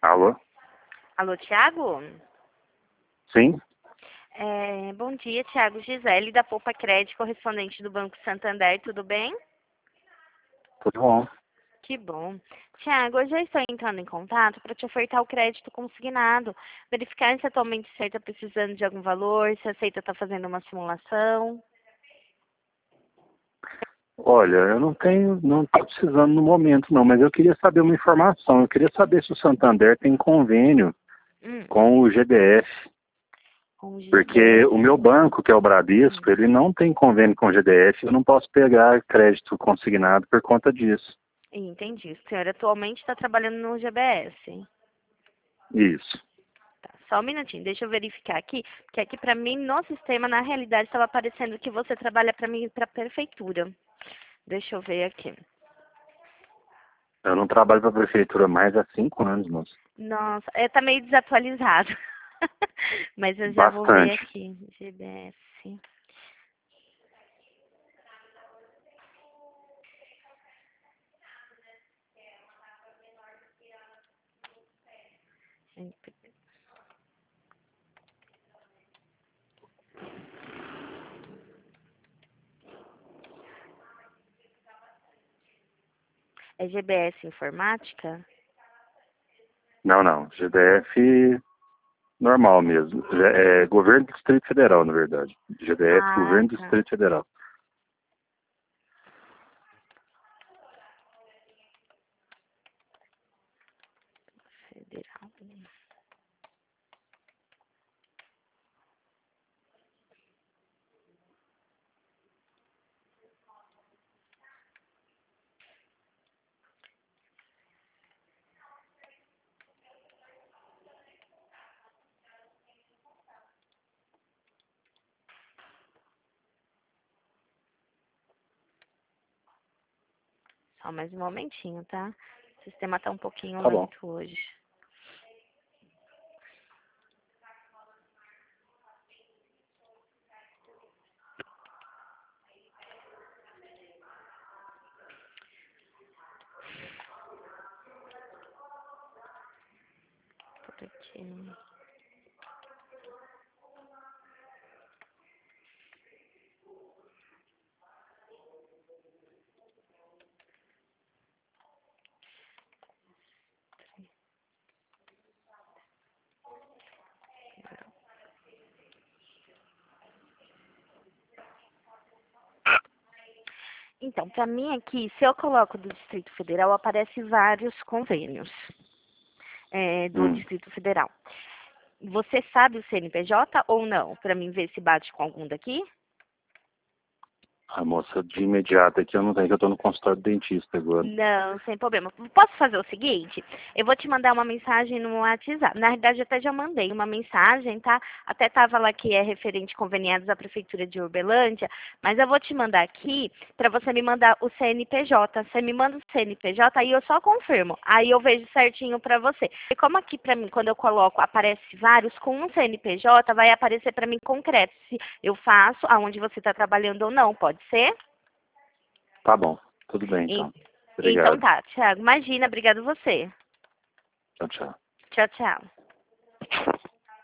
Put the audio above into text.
Alô? Alô, Thiago? Sim? Bom dia, Thiago. Gisele, da Poupa Crédito, correspondente do Banco Santander, tudo bem? Tudo bom? Que bom. Thiago, hoje eu estou entrando em contato para te ofertar o crédito consignado, verificar se atualmente você está precisando de algum valor, se aceita estar fazendo uma simulação. Olha, eu não estou precisando no momento não, mas eu queria saber uma informação. Eu queria saber se o Santander tem convênio Hum, com o GDF, com o porque o GDF. meu banco, que é o Bradesco, ele não tem convênio com o GDF, eu não posso pegar crédito consignado por conta disso. Entendi. O senhor atualmente está trabalhando no GBS. Isso. Tá, só um minutinho, deixa eu verificar aqui, porque aqui para mim, no sistema, na realidade, estava aparecendo que você trabalha para mim, para a prefeitura. Deixa eu ver aqui. Eu não trabalho para a prefeitura mais há 5 anos, moço. Nossa, tá meio desatualizado. Mas eu já vou ver Bastante. aqui. GBS. É GBS Informática? Não, não. GDF normal mesmo. É governo do Distrito Federal, na verdade. GDF, Ah, governo do tá. Distrito Federal. Federal. Só mais um momentinho, tá? O sistema tá um pouquinho Tá bom. lento hoje. Por aqui. Então, para mim aqui, se eu coloco do Distrito Federal, aparece vários convênios do Hum. Distrito Federal. Você sabe o CNPJ ou não? Para mim ver se bate com algum daqui? A moça de imediato aqui eu não tenho, que eu tô no consultório do dentista agora. Não, sem problema. Posso fazer o seguinte? Eu vou te mandar uma mensagem no WhatsApp. Na realidade, eu até já mandei uma mensagem, tá? Até tava lá que é referente conveniados à Prefeitura de Uberlândia, mas eu vou te mandar aqui para você me mandar o CNPJ. Você me manda o CNPJ, aí eu só confirmo. Aí eu vejo certinho para você. E como aqui para mim, quando eu coloco, aparece vários com um CNPJ, vai aparecer para mim concreto se eu faço aonde você está trabalhando ou não, pode ser? Tá bom. Tudo bem, E- então. Então Obrigado. tá, Thiago. Imagina, obrigado você. Tchau, tchau. Tchau, tchau.